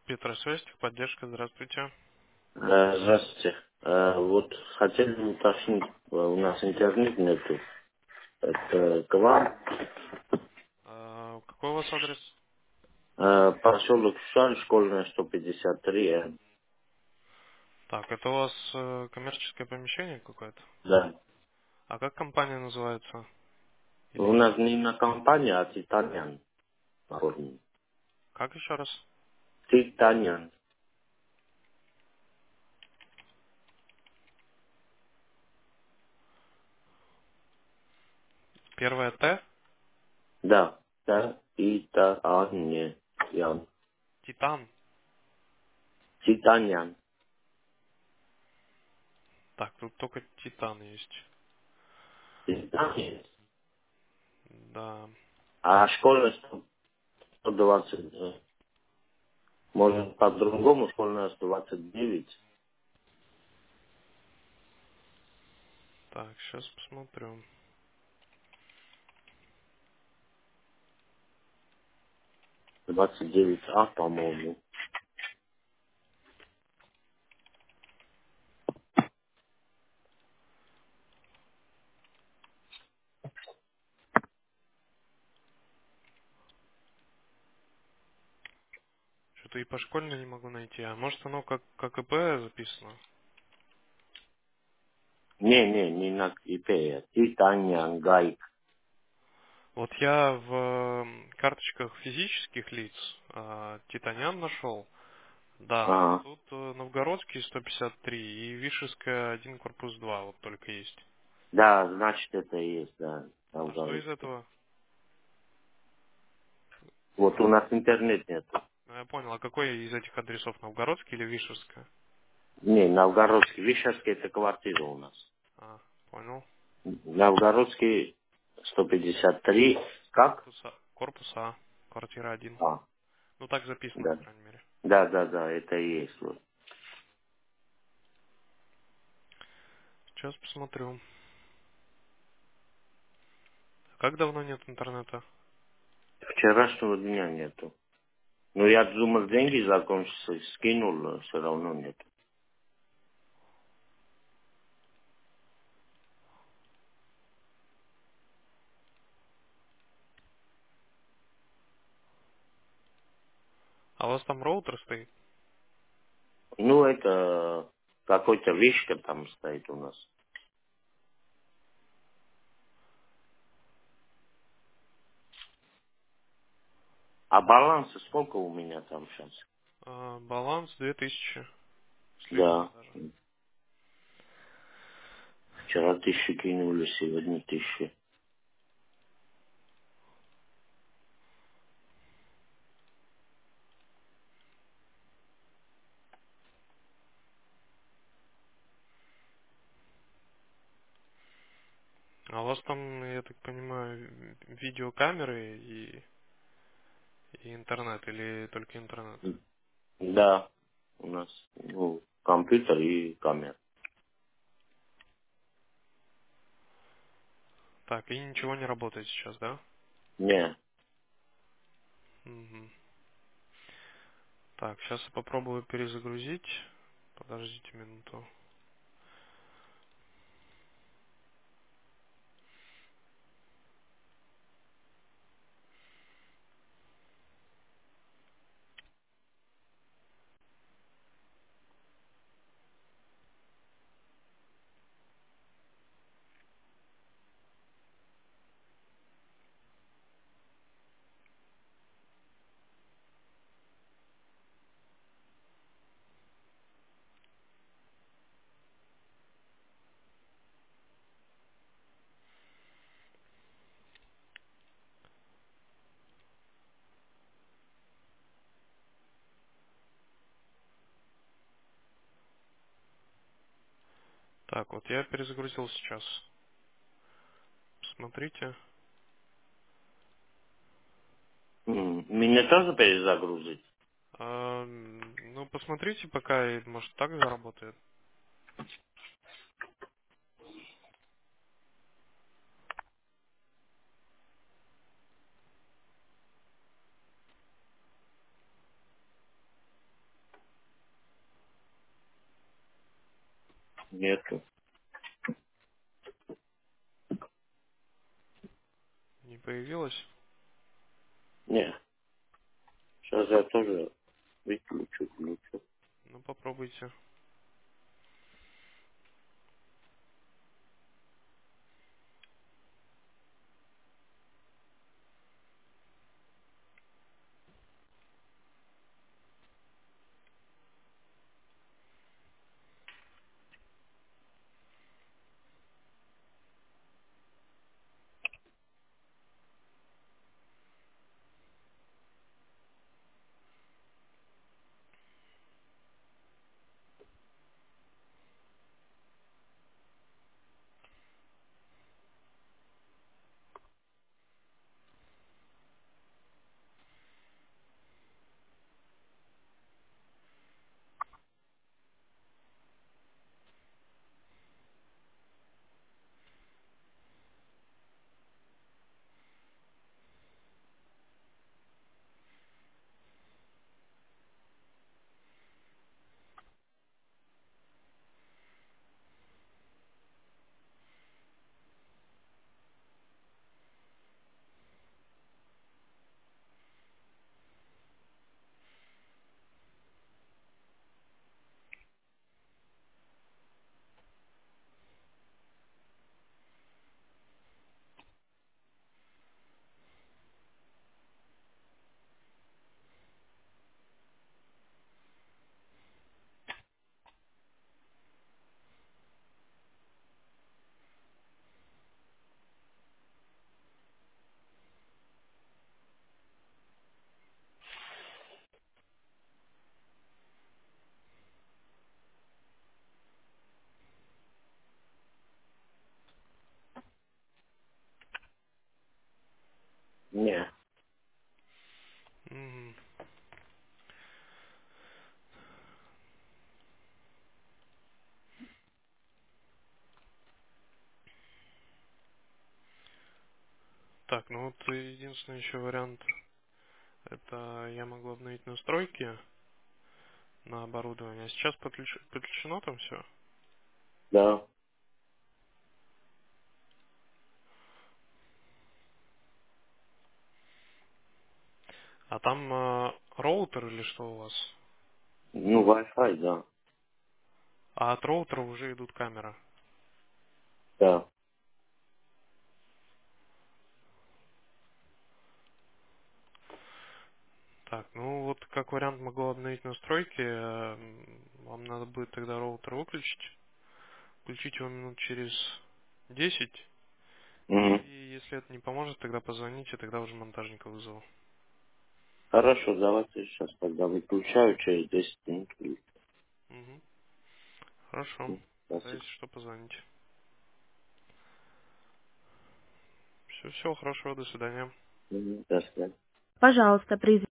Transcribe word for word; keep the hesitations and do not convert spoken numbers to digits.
Петросвязь, поддержка, здравствуйте. Э, Здравствуйте. Э, Вот хотели уточнить, э, у нас интернет нету. Это к вам. А, какой у вас адрес? Э, Поселок Шан, школьная сто пятьдесят три. э, Так, это у вас э, коммерческое помещение какое-то? Да. А как компания называется? У Или нас не на компания, а Титанян. Пароль. как еще раз? Титанян. Первое Т? Да. Да. Титанян. Ян. Титан. Титанян. Так, тут только Титан есть. Титанян. Да. А школьная сто двадцать. э, Может, по-другому, школьная сто двадцать девять. Так, сейчас посмотрю. двадцать девять А, по-моему. Что-то и по школьной не могу найти. А может оно как как ИП записано? Не, не, не на ИП. Титаниан, Гайк. Вот я в м, карточках физических лиц а, Титанян нашел. Да, но Ага. тут э, Новгородский сто пятьдесят три и Вишевская один корпус два вот только есть. Да, значит, это и есть, да, А что из Новгородский. этого? Вот у нас интернет нет. Ну, я понял, а какой из этих адресов, Новгородский или Вишевская? Не, Новгородский. Вишерский это квартира у нас. А, понял. Новгородский сто пятьдесят три. Как? Корпус А, корпус А, квартира один. А, Ну так записано, по да. крайней мере. Да, да, да, это и есть. Вот. Сейчас посмотрю. Как давно нет интернета? Вчерашнего дня нету. Но я думал, деньги закончатся, скинул, но все равно нет. А у вас там роутер стоит? Ну, это какой-то вишка там стоит у нас. А баланса сколько у меня там сейчас? А, баланс две тысячи с лишним Да. даже. Вчера тысячу кинули, сегодня тысячу. А у вас там, я так понимаю, ви- видеокамеры и, и интернет, или только интернет? Да, у нас ну, компьютер и камера. Так, и ничего не работает сейчас, да? Не, Мгм. Так, сейчас я попробую перезагрузить. Подождите минуту. Так, вот я перезагрузил сейчас. Смотрите. М, меня тоже перезагрузить. А, м, ну, посмотрите, пока, и, может, так заработает. Нету. Не появилось? Не. Сейчас я тоже выключу, включу. Ну, попробуйте. Не. Мгм. Так, ну вот единственный еще вариант, это я могу обновить настройки на оборудование. Сейчас подключ- подключено там все. Да. А там э, роутер или что у вас? Ну, Wi-Fi, да. А от роутера уже идут камеры. Да. Так, ну вот как вариант могу обновить настройки. э, м, Вам надо будет тогда роутер выключить. Включить его минут через десять. Мгм. И если это не поможет, тогда позвоните, тогда уже монтажника вызову. Хорошо, давайте сейчас тогда выключаю через десять минут. Угу. Хорошо. Мгм. Тогда Спасибо. если что, позвоните. Все, всего хорошего, до свидания. Мгм. До свидания. Пожалуйста, произведите